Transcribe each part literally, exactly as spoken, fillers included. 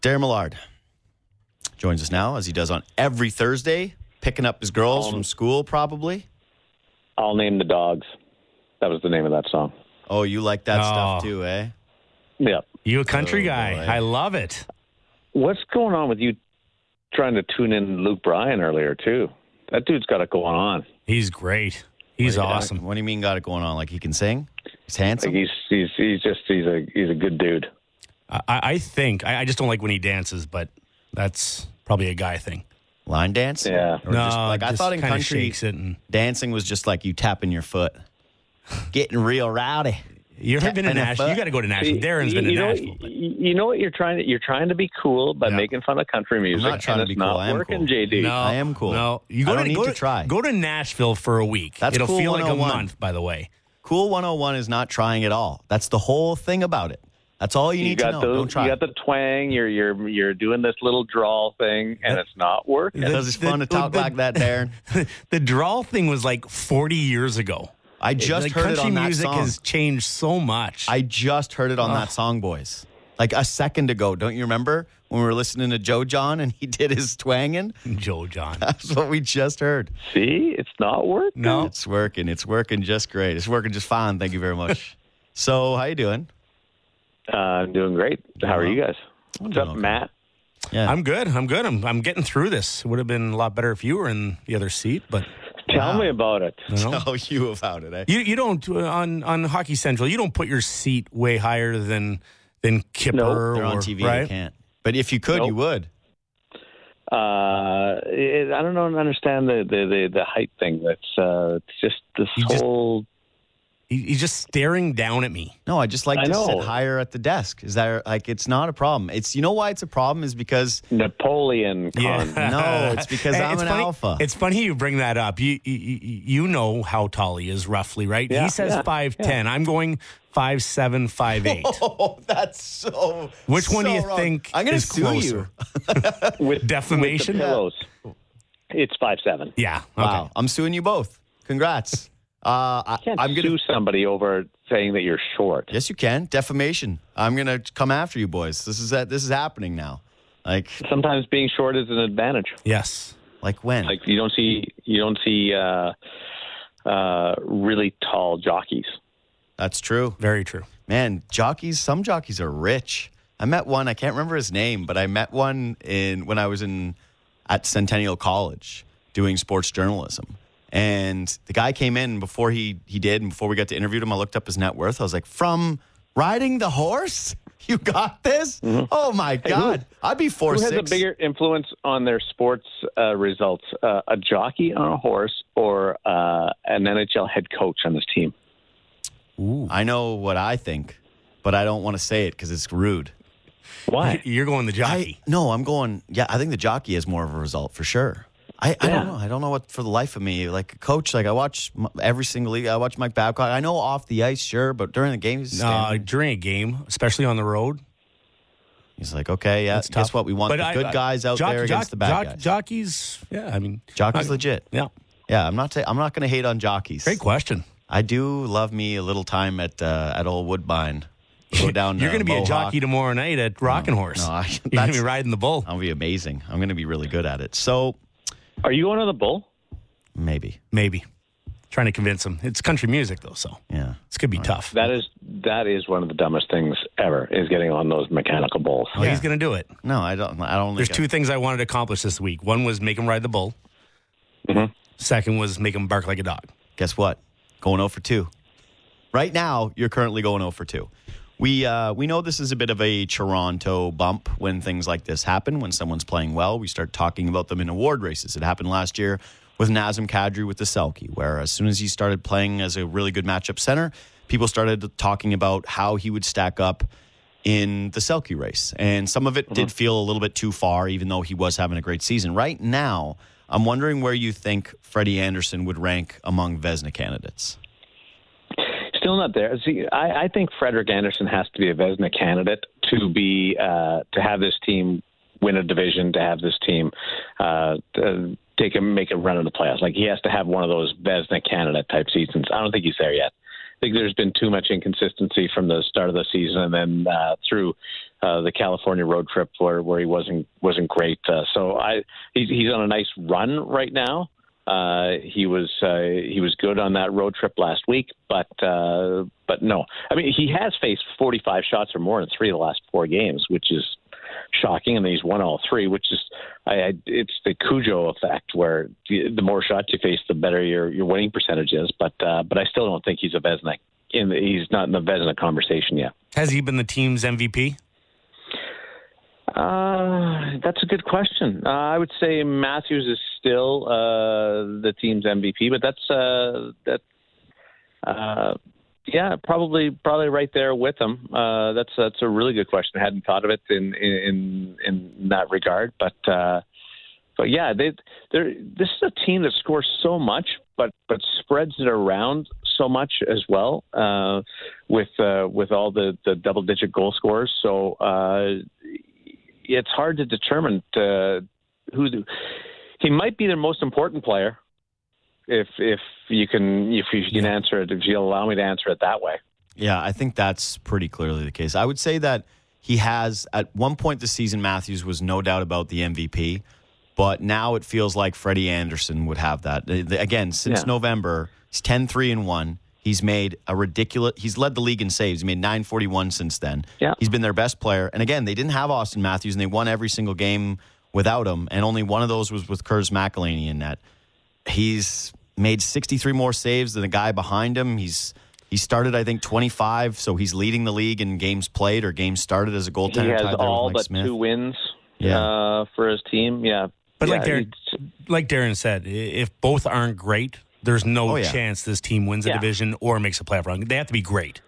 Darren Millard joins us now, as he does on every Thursday, picking up his girls um, from school, probably. I'll name the dogs. That was the name of that song. Oh, you like that Oh. stuff too, eh? Yeah. You a country Oh, guy. boy. I love it. What's going on with you trying to tune in Luke Bryan earlier, too? That dude's got it going on. He's great. He's What do you- awesome. What do you mean got it going on? Like he can sing? He's Like handsome? he's he's he's just he's a he's a good dude. I, I think, I, I just don't like when he dances, but that's probably a guy thing. Line dance? Yeah. Or no, just, like I just thought in kinda country, shakes it and dancing was just like you tapping your foot. Getting real rowdy. you've been to Tapping a Nashville. foot. You got to go to Nashville. See, Darren's been you to know, Nashville. But You know what you're trying to you're trying to be cool by Yeah. making fun of country music. not trying and to it's be cool. not I am working, cool. J D. no, I am cool. No, you I go don't to, need go to try. Go to Nashville for a week. That's It'll cool feel like a one oh one. month, by the way. Cool one oh one is not trying at all. That's the whole thing about it. That's all you, You need to got know. the Don't try. you got the twang. You're you're you're doing this little drawl thing, and it's not working. Because it's the- fun to talk the- like that, Darren. The drawl thing was like forty years ago. I just like, heard it country on that music song. has changed so much. I just heard it on that song, boys. Like a second ago. Don't you remember when we were listening to Joe John and he did his twanging? Joe John. That's what we just heard. See, it's not working. No. It's working. It's working just great. It's working just fine. Thank you very much. So, how you doing? Uh, I'm doing great. How are you guys? What's doing up, okay. Matt? Yeah. I'm good. I'm good. I'm I'm getting through this. It would have been a lot better if you were in the other seat, but Tell me about it. you know. Tell you about it, eh? You you don't uh, on on Hockey Central. You don't put your seat way higher than than Kipper. No, They're or, on T V. right? They can't. But if you could, Nope. you would. Uh, it, I don't know. Understand the, the, the, the height thing. That's uh, it's just this You just- whole. He, he's just staring down at me. No, I just like I to sit know. higher at the desk. Is that like it's not a problem? It's you know why it's a problem is because Napoleon con. No, it's because Hey, I'm it's an funny, alpha. It's funny you bring that up. You you, you know how tall he is roughly, right? Yeah, he says yeah, five ten. I'm going five seven, five eight. Oh, that's so. Which one do so you wrong. think I'm gonna is sue closer? you. with Defamation? With the pillows. It's five seven. Yeah. Okay. Wow, I'm suing you both. Congrats. Uh, I, Can't I'm sue gonna. somebody over saying that you're short. Yes, you can. Defamation. I'm gonna come after you, boys. This is that. This is happening now. Like, Sometimes being short is an advantage. Yes. like when? Like you don't see you don't see uh, uh, really tall jockeys. That's true. Very true. Man, jockeys. Some jockeys are rich. I met one. I can't remember his name, but I met one in when I was in at Centennial College doing sports journalism. And the guy came in before he he did, and before we got to interview him, I looked up his net worth. I was like, "From riding the horse, you got this? Oh my god, I'd be four Who has six." a bigger influence on their sports uh, results? Uh, a jockey on a horse or uh, an N H L head coach on his team? Ooh. I know what I think, but I don't want to say it because it's rude. Why? You're going the jockey. I, no, I'm going. Yeah, I think the jockey has more of a result for sure. I, I Yeah. don't know. I don't know what for the life of me. Like a coach, like I watch m- every single league. I watch Mike Babcock. I know off the ice, sure, but during the game, he's uh, standing. during a game, especially on the road. He's like, okay, yeah. It's Guess tough. what? We want But the I- good I- guys out jock- there jock- against the bad jock- guys. Jockeys, yeah, I mean. Jockey's I- legit. Yeah. Yeah, I'm not. Ta- I'm not going to hate on jockeys. Great question. I do love me a little time at uh, at old Woodbine. Go down. You're to going to be a Mohawk. jockey tomorrow night at Rockin' Horse. no, I- You're going to that's- be riding the bull. I'll be amazing. I'm going to be really good at it. So Are you going to the Bull? maybe, Maybe. Trying to convince him. It's country music, though, so yeah. it's going to be tough. That is that is one of the dumbest things ever. Is getting on those mechanical bulls. Well, he's going to do it. No, I don't. I don't. There's think two things I wanted to accomplish this week. One was make him ride the bull. Mhm. Second was make him bark like a dog. Guess what? Going oh for two. Right now, you're currently going oh for two. We uh, we know this is a bit of a Toronto bump when things like this happen. When someone's playing well, we start talking about them in award races. It happened last year with Nazem Kadri with the Selke, where as soon as he started playing as a really good matchup center, people started talking about how he would stack up in the Selke race. And some of it mm-hmm. did feel a little bit too far, even though he was having a great season. Right now, I'm wondering where you think Freddie Anderson would rank among Vezina candidates. Still not there. See, I, I think Frederick Anderson has to be a Vezina candidate to be uh, to have this team win a division, to have this team uh, to take a make a run in the playoffs. Like he has to have one of those Vezina candidate type seasons. I don't think he's there yet. I think there's been too much inconsistency from the start of the season and then uh, through uh, the California road trip where, where he wasn't wasn't great. Uh, so I he's, he's on a nice run right now. Uh, he was uh, he was good on that road trip last week, but uh, but no, I mean he has faced forty-five shots or more in three of the last four games, which is shocking, and he's won all three, which is I, I, it's the Cujo effect, where the, the more shots you face, the better your your winning percentage is. But uh, but I still don't think he's a Vezina. In the, he's not in the Vezina conversation yet. Has he been the team's M V P? Uh, that's a good question. Uh, I would say Matthews is still uh, the team's M V P, but that's uh, that. Uh, yeah, probably probably right there with him. Uh, that's that's a really good question. I hadn't thought of it in in in that regard, but uh, but yeah, they they this is a team that scores so much, but but spreads it around so much as well, uh, with uh, with all the, the double digit goal scorers. So. Uh, It's hard to determine uh, who the, he might be the most important player. If if you can if you can answer it, if you'll allow me to answer it that way. Yeah, I think that's pretty clearly the case. I would say that he has at one point this season. Matthews was no doubt about the M V P, but now it feels like Freddie Anderson would have that again since yeah. November. He's ten three and one. He's made a ridiculous. He's led the league in saves. He made nine forty-one since then. Yeah. He's been their best player. And again, they didn't have Austin Matthews, and they won every single game without him. And only one of those was with Kurz McElhinney in net. He's made sixty-three more saves than the guy behind him. He's he started, I think, twenty-five, so he's leading the league in games played or games started as a goaltender. He has tied there all with Mike but Smith. two wins Yeah. uh, for his team. Yeah, But yeah, like Darren, like Darren said, if both aren't great, there's no Oh, yeah. chance this team wins a Yeah. division or makes a playoff run. They have to be great.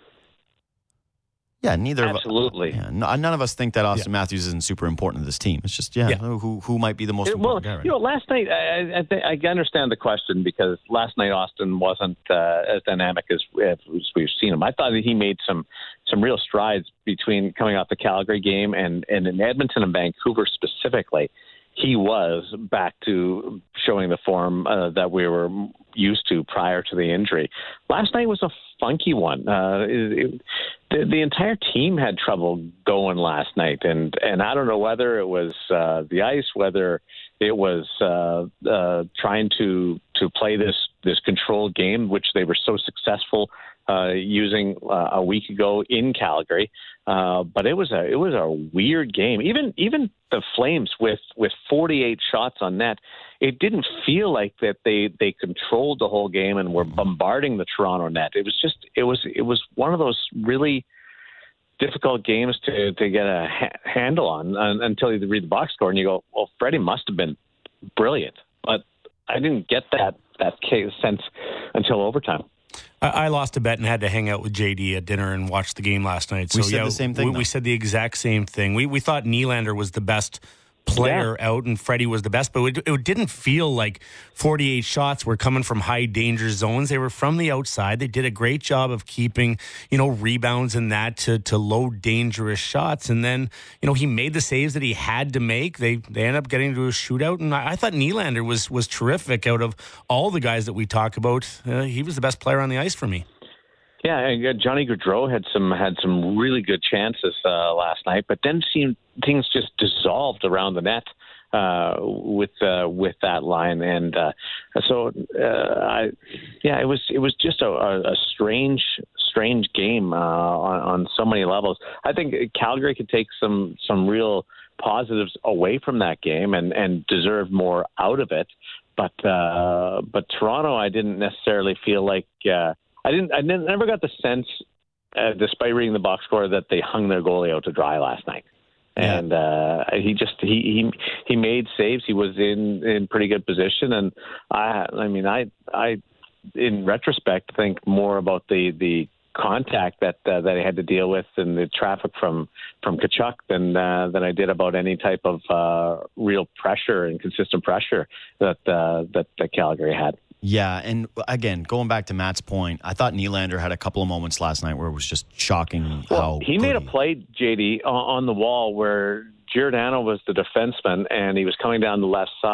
Yeah, neither absolutely. of yeah, no, none of us think that Austin Yeah. Matthews isn't super important to this team. It's just yeah, Yeah. who who might be the most It- well, important guy right you know, last night I, I, think, I understand the question because last night Austin wasn't uh, as dynamic as, as we've seen him. I thought that he made some some real strides between coming off the Calgary game and, and in Edmonton and Vancouver specifically. He was back to showing the form uh, that we were used to prior to the injury. Last night was a funky one. Uh, it, it, the, the entire team had trouble going last night, and, and I don't know whether it was uh, the ice, whether it was uh, uh, trying to to play this this controlled game, which they were so successful uh, using uh, a week ago in Calgary. Uh, but it was a it was a weird game. Even even the Flames with, with forty-eight shots on net, it didn't feel like that they, they controlled the whole game and were bombarding the Toronto net. It was just it was it was one of those really difficult games to, to get a ha- handle on uh, until you read the box score and you go, well, Freddie must have been brilliant, but I didn't get that that case sense until overtime. I lost a bet and had to hang out with J D at dinner and watch the game last night. So, We said yeah, the same thing, We, though. we said the exact same thing. We we thought Nylander was the best player Yeah. out and Freddie was the best, but it, it didn't feel like forty-eight shots were coming from high danger zones. They were from the outside. They did a great job of keeping, you know, rebounds and that to, to low dangerous shots. And then, you know, he made the saves that he had to make. They they ended up getting to a shootout. And I, I thought Nylander was, was terrific out of all the guys that we talk about. Uh, he was the best player on the ice for me. Yeah, and, uh, Johnny Gaudreau had some had some really good chances uh, last night, but then seemed things just dissolved around the net uh, with uh, with that line, and uh, so uh, I, yeah, it was it was just a, a, a strange strange game uh, on, on so many levels. I think Calgary could take some some real positives away from that game and, and deserve more out of it, but uh, but Toronto, I didn't necessarily feel like. Uh, I didn't. I didn't, never got the sense, uh, despite reading the box score, that they hung their goalie out to dry last night. Yeah. And uh, he just he, he he made saves. He was in, in pretty good position. And I I mean I I in retrospect think more about the the contact that uh, that I had to deal with and the traffic from from Tkachuk than uh, than I did about any type of uh, real pressure and consistent pressure that uh, that, that Calgary had. Yeah, and again, going back to Matt's point, I thought Nylander had a couple of moments last night where it was just shocking well, how he made a good play, J D, on the wall where Giordano was the defenseman and he was coming down the left side.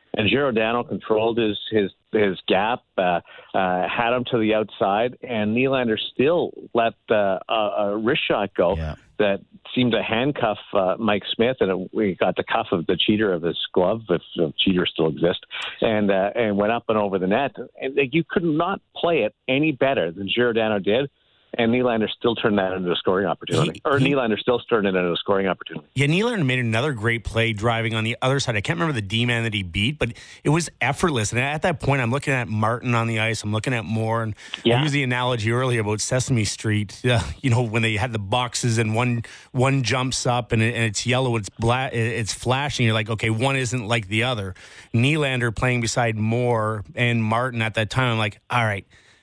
And Giordano controlled his his his gap, uh, uh, had him to the outside, and Nylander still let uh, a, a wrist shot go Yeah. that seemed to handcuff uh, Mike Smith, and it, we got the cuff of the cheater of his glove, if the cheater still exists, and uh, and went up and over the net. And you could not play it any better than Giordano did. And Nylander still turned that into a scoring opportunity. He, or he, Nylander still turned it into a scoring opportunity. Yeah, Nylander made another great play driving on the other side. I can't remember the D-man that he beat, but it was effortless. And at that point, I'm looking at Martin on the ice. I'm looking at Moore. And Yeah. I used the analogy earlier about Sesame Street, uh, you know, when they had the boxes and one one jumps up and, it, and it's yellow, it's black, it's flashing. You're like, okay, one isn't like the other. Nylander playing beside Moore and Martin at that time, I'm like, all right,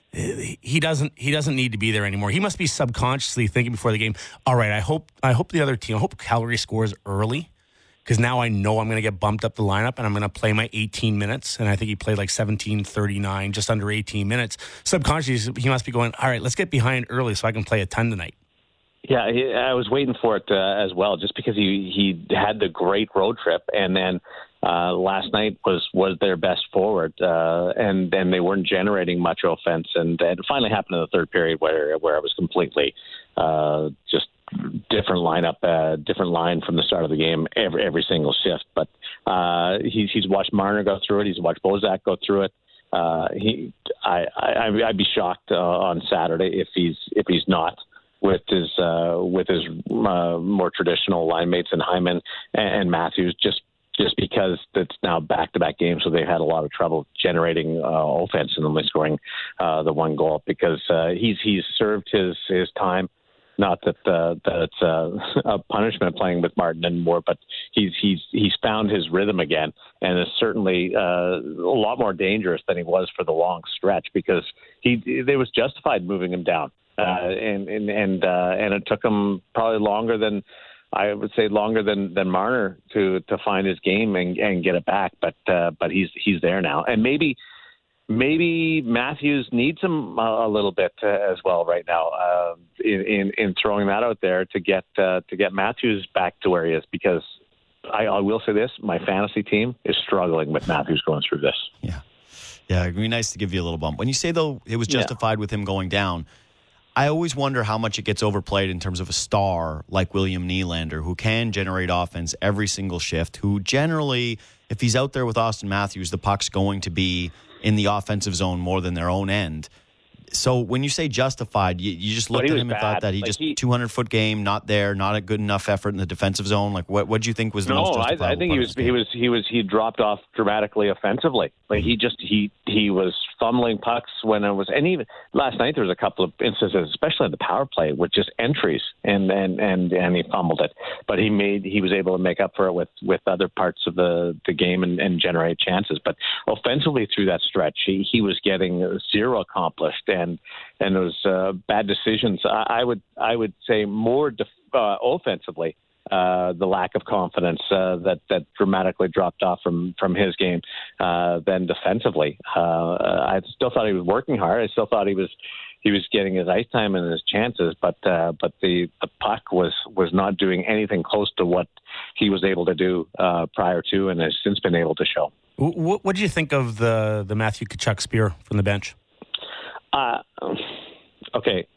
he doesn't he doesn't need to be there anymore. He must be subconsciously thinking before the game, all right, I hope I hope the other team, I hope Calgary scores early, because now I know I'm going to get bumped up the lineup and I'm going to play my eighteen minutes. And I think he played like seventeen thirty-nine, just under eighteen minutes. Subconsciously, he must be going, all right, let's get behind early so I can play a ton tonight. Yeah, he, I was waiting for it uh, as well, just because he, he had the great road trip, and then uh, last night was, was their best forward, uh, and then they weren't generating much offense, and, and it finally happened in the third period where where it was completely uh, just different lineup, uh, different line from the start of the game every every single shift. But uh, he's he's watched Marner go through it, he's watched Bozak go through it. Uh, he, I, I I'd be shocked uh, on Saturday if he's if he's not with his uh, with his uh, more traditional line mates and Hyman and, and Matthews, just just because it's now back-to-back games, so they've had a lot of trouble generating uh, offense and only scoring uh, the one goal, because uh, he's he's served his his time. Not that uh, that it's uh, a punishment playing with Martin and Moore, but he's he's he's found his rhythm again, and is certainly uh, a lot more dangerous than he was for the long stretch, because he it was justified moving him down. Uh, and and and, uh, and it took him probably longer than I would say longer than, than Marner to, to find his game and, and get it back. But uh, but he's he's there now, and maybe maybe Matthews needs him a, a little bit uh, as well right now uh, in, in in throwing that out there to get uh, to get Matthews back to where he is, because I, I will say this: my fantasy team is struggling with Matthews going through this. Yeah, yeah, it'd be nice to give you a little bump. When you say though it was justified yeah. with him going down, I always wonder how much it gets overplayed in terms of a star like William Nylander, who can generate offense every single shift, who generally, if he's out there with Austin Matthews, the puck's going to be in the offensive zone more than their own end. So when you say justified, you, you just looked at him and bad. thought that he like just two hundred foot game, not there, not a good enough effort in the defensive zone. Like what what do you think was the no, most justifiable? I, I think he was he was he was he dropped off dramatically offensively. Like he just he he was fumbling pucks when it was, and even last night there was a couple of instances, especially in the power play, with just entries and and and and he fumbled it. But he made he was able to make up for it with with other parts of the the game and, and generate chances. But offensively through that stretch, he he was getting zero accomplished. And and it was uh, bad decisions. I, I would I would say more def- uh, offensively, uh, the lack of confidence uh, that that dramatically dropped off from, from his game uh, than defensively. Uh, I still thought he was working hard. I still thought he was he was getting his ice time and his chances, but uh, but the, the puck was was not doing anything close to what he was able to do uh, prior to, and has since been able to show. What what did you think of the the Matthew Tkachuk spear from the bench? Uh, okay,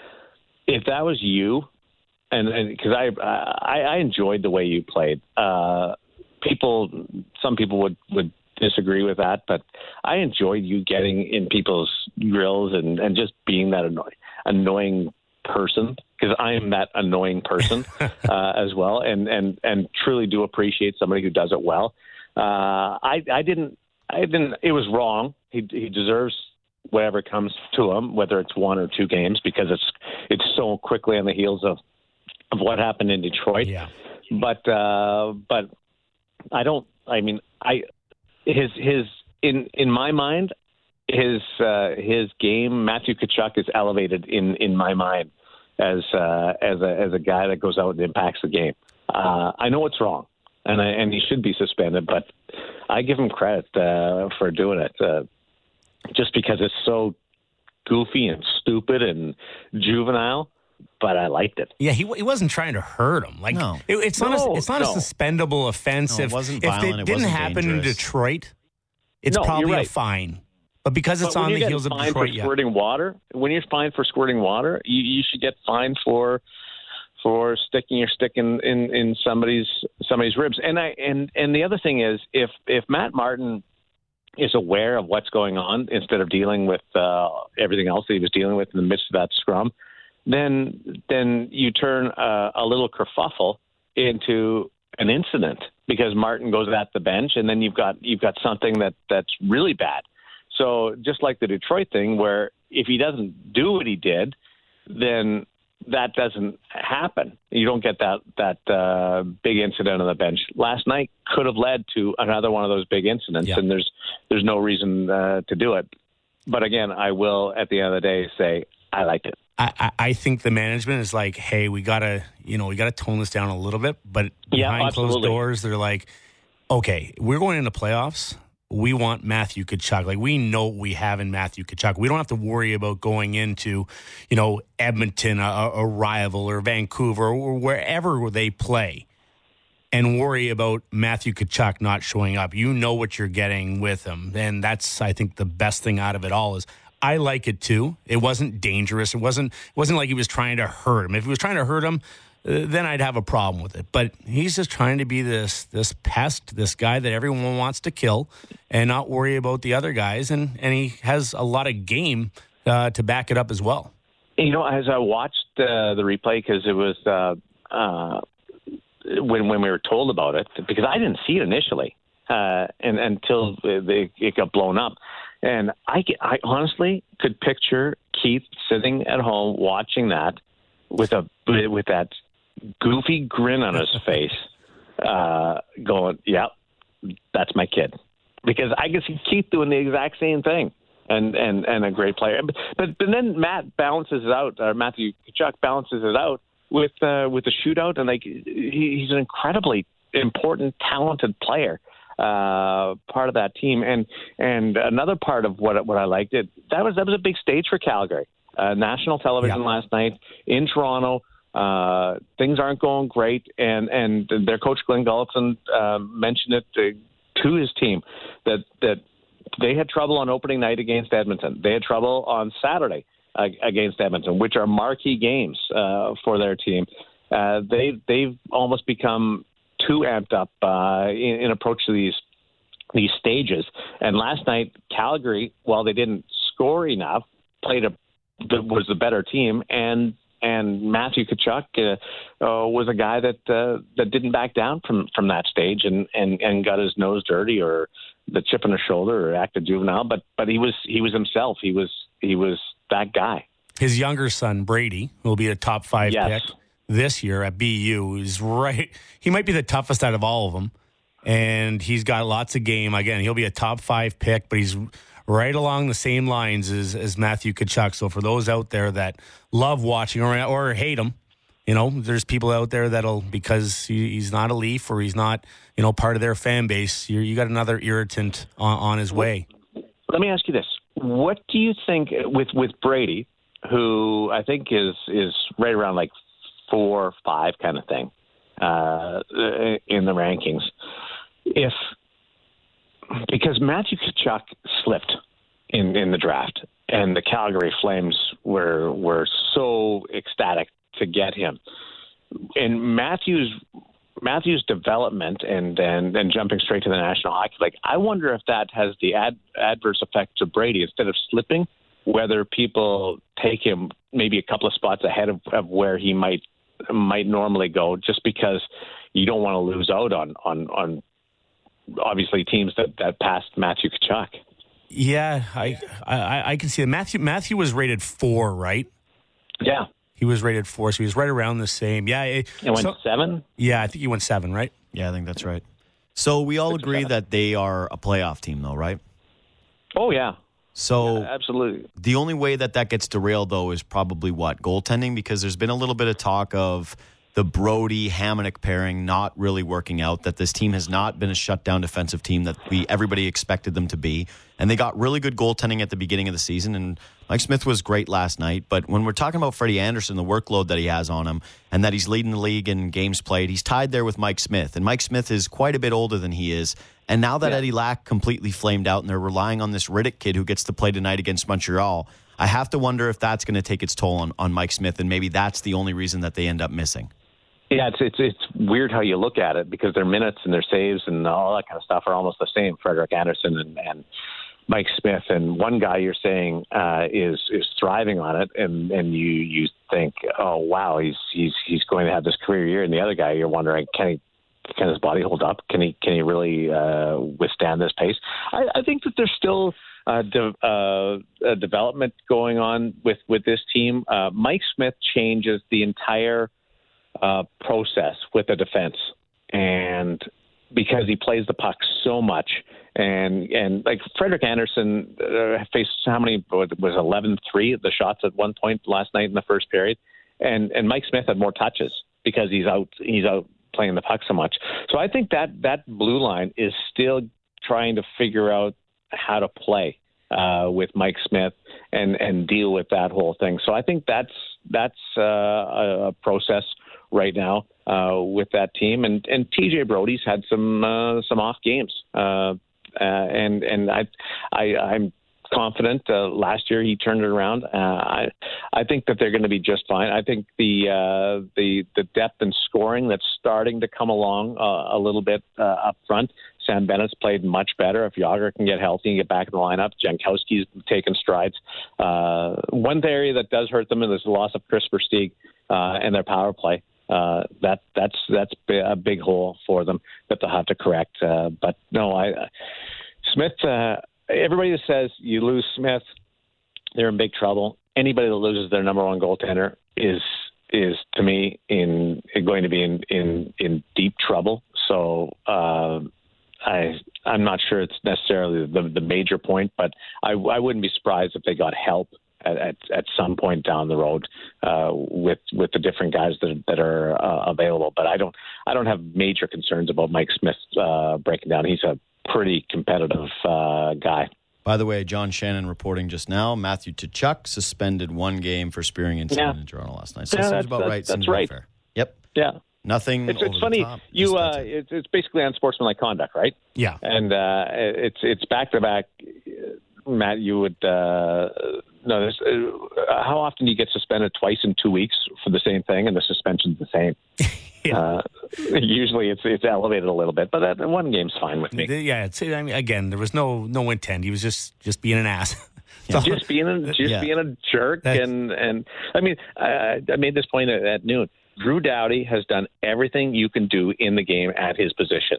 if that was you, and because I, I I enjoyed the way you played. Uh, people, some people would, would disagree with that, but I enjoyed you getting in people's grills and, and just being that annoying, annoying person, because I am that annoying person uh, as well, and, and, and truly do appreciate somebody who does it well. Uh, I I didn't I didn't. It was wrong. He he deserves whatever comes to him, whether it's one or two games, because it's it's so quickly on the heels of, of what happened in Detroit. Yeah. But uh, but I don't. I mean, I his his in in my mind, his uh, his game, Matthew Tkachuk, is elevated in, in my mind as uh, as a as a guy that goes out and impacts the game. Uh, I know it's wrong, and I, and he should be suspended, but I give him credit uh, for doing it. Uh, just because it's so goofy and stupid and juvenile, but I liked it. Yeah, he he wasn't trying to hurt him. Like no. it, it's not no, a, it's not no. a suspendable offense. No, if it wasn't if violent, it it didn't wasn't happen dangerous. in Detroit, it's no, probably you're right. a fine. But because it's but on the you heels of fined Detroit, for yeah. squirting water, when you're fined for squirting water, you, you should get fined for for sticking your stick in, in, in somebody's somebody's ribs. And I and, and the other thing is, if if Matt Martin is aware of what's going on instead of dealing with uh, everything else that he was dealing with in the midst of that scrum, then then you turn a, a little kerfuffle into an incident because Martin goes at the bench, and then you've got you've got something that, that's really bad. So just like the Detroit thing, where if he doesn't do what he did, then that doesn't happen. You don't get that that uh, big incident on the bench. Last night could have led to another one of those big incidents, yeah. and there's there's no reason uh, to do it. But again, I will at the end of the day say I liked it. I, I think the management is like, hey, we gotta, you know, we gotta tone this down a little bit. But Yeah, behind absolutely. closed doors, they're like, okay, we're going into playoffs. We want Matthew Tkachuk. Like, we know what we have in Matthew Tkachuk. We don't have to worry about going into, you know, Edmonton, a, a rival, or Vancouver, or wherever they play, and worry about Matthew Tkachuk not showing up. You know what you're getting with him, and that's, I think, the best thing out of it all is. I like it too. It wasn't dangerous. It wasn't. It wasn't like he was trying to hurt him. If he was trying to hurt him, uh, then I'd have a problem with it. But he's just trying to be this this pest, this guy that everyone wants to kill, and not worry about the other guys. And and he has a lot of game uh, to back it up as well. You know, as I watched uh, the replay, because it was uh, uh, when when we were told about it, because I didn't see it initially, uh, and until it, it got blown up. And I, I honestly could picture Keith sitting at home watching that with a with that goofy grin on his face, uh, going, "Yep, that's my kid," because I can see Keith doing the exact same thing, and and, and a great player. But, but but then Matt balances it out, or Matthew Tkachuk balances it out with uh, with the shootout, and like he, he's an incredibly important, talented player. Uh, part of that team, and and another part of what what I liked it that was that was a big stage for Calgary. Uh, national television yeah. last night in Toronto. Uh, things aren't going great, and and their coach Glenn Gullickson uh, mentioned it to, to his team that that they had trouble on opening night against Edmonton. They had trouble on Saturday uh, against Edmonton, which are marquee games uh, for their team. Uh, they they've almost become too amped up uh, in, in approach to these these stages. And last night, Calgary, while they didn't score enough, played a was the better team, and and Matthew Tkachuk uh, uh, was a guy that uh, that didn't back down from, from that stage and, and, and got his nose dirty or the chip on his shoulder or acted juvenile, but but he was he was himself. He was he was that guy. His younger son Brady will be a top five yes. pick this year at B U. Is right. He might be the toughest out of all of them, and he's got lots of game. Again, he'll be a top five pick, but he's right along the same lines as, as Matthew Tkachuk. So for those out there that love watching or, or hate him, you know, there's people out there that'll, because he, he's not a Leaf or he's not, you know, part of their fan base, you you got another irritant on, on his way. Let me ask you this. What do you think with, with Brady, who I think is, is right around like four, five kind of thing uh, in the rankings. If because Matthew Tkachuk slipped in, in the draft, and the Calgary Flames were were so ecstatic to get him, and Matthew's Matthew's development and and, and jumping straight to the National Hockey League. I wonder if that has the ad, adverse effect to Brady. Instead of slipping, whether people take him maybe a couple of spots ahead of, of where he might might normally go, just because you don't want to lose out on on, on obviously teams that, that passed Matthew Tkachuk. Yeah, I, I I can see that. Matthew Matthew was rated four, right? Yeah, he was rated four, so he was right around the same. Yeah, it, it went so, seven. Yeah, I think he went seven, right? Yeah, I think that's right. So we all agree that they are a playoff team, though, right? Oh yeah. So yeah, absolutely. The only way that that gets derailed, though, is probably what? Goaltending? Because there's been a little bit of talk of the Brody Hamonic pairing not really working out, that this team has not been a shutdown defensive team that we everybody expected them to be. And they got really good goaltending at the beginning of the season, and Mike Smith was great last night. But when we're talking about Freddie Andersen, the workload that he has on him, and that he's leading the league in games played, he's tied there with Mike Smith. And Mike Smith is quite a bit older than he is. And now that yeah. Eddie Lack completely flamed out and they're relying on this Riddick kid who gets to play tonight against Montreal, I have to wonder if that's going to take its toll on, on Mike Smith, and maybe that's the only reason that they end up missing. Yeah, it's it's it's weird how you look at it, because their minutes and their saves and all that kind of stuff are almost the same. Frederik Andersen and, and Mike Smith, and one guy you're saying uh, is is thriving on it, and, and you you think, oh wow, he's he's he's going to have this career year, and the other guy you're wondering, can he can his body hold up? Can he can he really uh, withstand this pace? I, I think that there's still uh, de- uh, a development going on with with this team. Uh, Mike Smith changes the entire Uh, process with the defense, and because he plays the puck so much, and and like Frederik Andersen uh, faced how many was eleven three the shots at one point last night in the first period, and and Mike Smith had more touches because he's out he's out playing the puck so much. So I think that that blue line is still trying to figure out how to play uh, with Mike Smith and and deal with that whole thing. So I think that's that's uh, a process right now uh, with that team, and and T J Brody's had some uh, some off games, uh, uh, and and I, I I'm confident. Uh, last year he turned it around. Uh, I I think that they're going to be just fine. I think the uh, the the depth and scoring that's starting to come along uh, a little bit uh, up front. Sam Bennett's played much better. If Yager can get healthy and get back in the lineup, Jankowski's taken strides. Uh, one area that does hurt them is the loss of Chris Versteeg uh, and their power play. Uh, that that's that's a big hole for them that they'll have to correct. Uh, but no, I uh, Smith. Uh, everybody that says you lose Smith, they're in big trouble. Anybody that loses their number one goaltender is is to me in going to be in in, in deep trouble. So uh, I I'm not sure it's necessarily the the major point, but I I wouldn't be surprised if they got help At, at, at some point down the road uh, with with the different guys that that are uh, available, but I don't I don't have major concerns about Mike Smith uh, breaking down. He's a pretty competitive uh, guy. By the way, John Shannon reporting just now: Matthew Tkachuk suspended one game for spearing incident yeah. in Toronto last night. So yeah, that seems about that's, right. That's seems right. fair. Yep. Yeah. Nothing. It's, over it's the funny. top. You uh, it. it's, it's basically unsportsmanlike conduct, right? Yeah. And uh, it's it's back to back. Matt, you would uh, no. There's, uh, how often do you get suspended twice in two weeks for the same thing, and the suspension's the same? yeah. uh, usually, it's it's elevated a little bit, but that one game's fine with me. Yeah, it's, I mean, again, there was no no intent. He was just just being an ass. So, just being a, just yeah. being a jerk, That's, and and I mean, I, I made this point at, at noon. Drew Doughty has done everything you can do in the game at his position.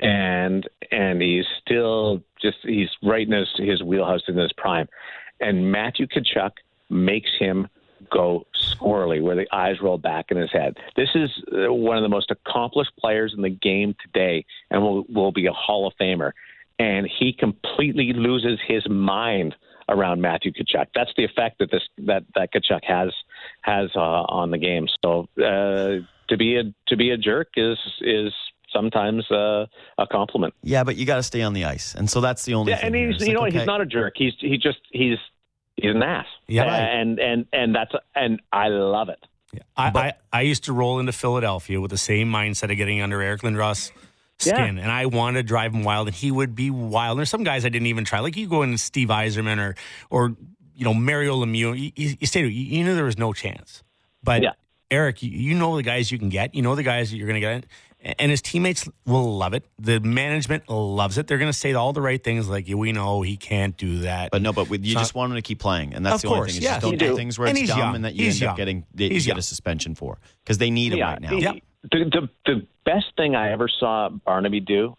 And and he's still just he's right in his, his wheelhouse in his prime. And Matthew Tkachuk makes him go squirrely, where the eyes roll back in his head. This is uh, one of the most accomplished players in the game today, and will will be a Hall of Famer. And he completely loses his mind around Matthew Tkachuk. That's the effect that this that that Tkachuk has has uh, on the game. So uh, to be a to be a jerk is is. sometimes uh, a compliment. Yeah, but you got to stay on the ice, and so that's the only. Yeah, thing and he's here. you like, know okay. he's not a jerk. He's he just he's he's an ass. Yeah, and and and that's and I love it. Yeah. I, but, I I used to roll into Philadelphia with the same mindset of getting under Eric Lindros' skin, yeah. and I wanted to drive him wild, and he would be wild. There's some guys I didn't even try, like you go into Steve Yzerman or or you know Mario Lemieux. You, you, you stayed, you, you knew there was no chance, but yeah. Eric, you, you know the guys you can get. You know the guys that you're going to get. And his teammates will love it. The management loves it. They're going to say all the right things like, we know he can't do that. But no, but with, you so, just want him to keep playing. And that's of the course, only thing. Is yeah, just don't do, do things where and it's dumb young. and that you he's end young. up getting that you he's get young. a suspension for. Because they need him yeah, right now. Yep. The, the, the best thing I ever saw Barnaby do,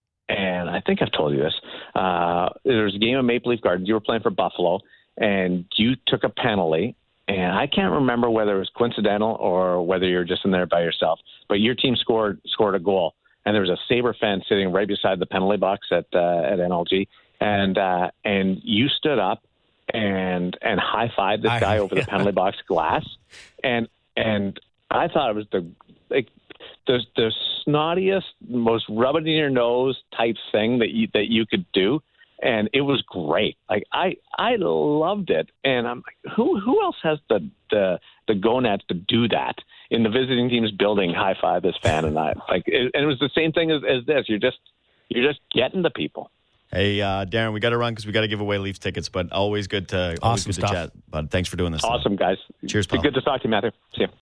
and I think I've told you this, uh, there was a game of Maple Leaf Gardens. You were playing for Buffalo, and you took a penalty. And I can't remember whether it was coincidental or whether you're just in there by yourself. But your team scored scored a goal. And there was a Sabre fan sitting right beside the penalty box at uh, at N L G, and uh, and you stood up and and high fived this guy I, over yeah. the penalty box glass, and and I thought it was the like the the snottiest, most rub it in your nose type thing that you that you could do, and it was great. Like I I loved it, and I'm like, who who else has the the the gonads to do that in the visiting team's building? High five this fan, and I like, it, and it was the same thing as, as this. You're just you're just getting the people. Hey, uh, Darren, we got to run because we got to give away Leafs tickets, but always good to, always Awesome good to stuff. chat. But thanks for doing this. Awesome, today. guys. Cheers, pal. Good to talk to you, Matthew. See you.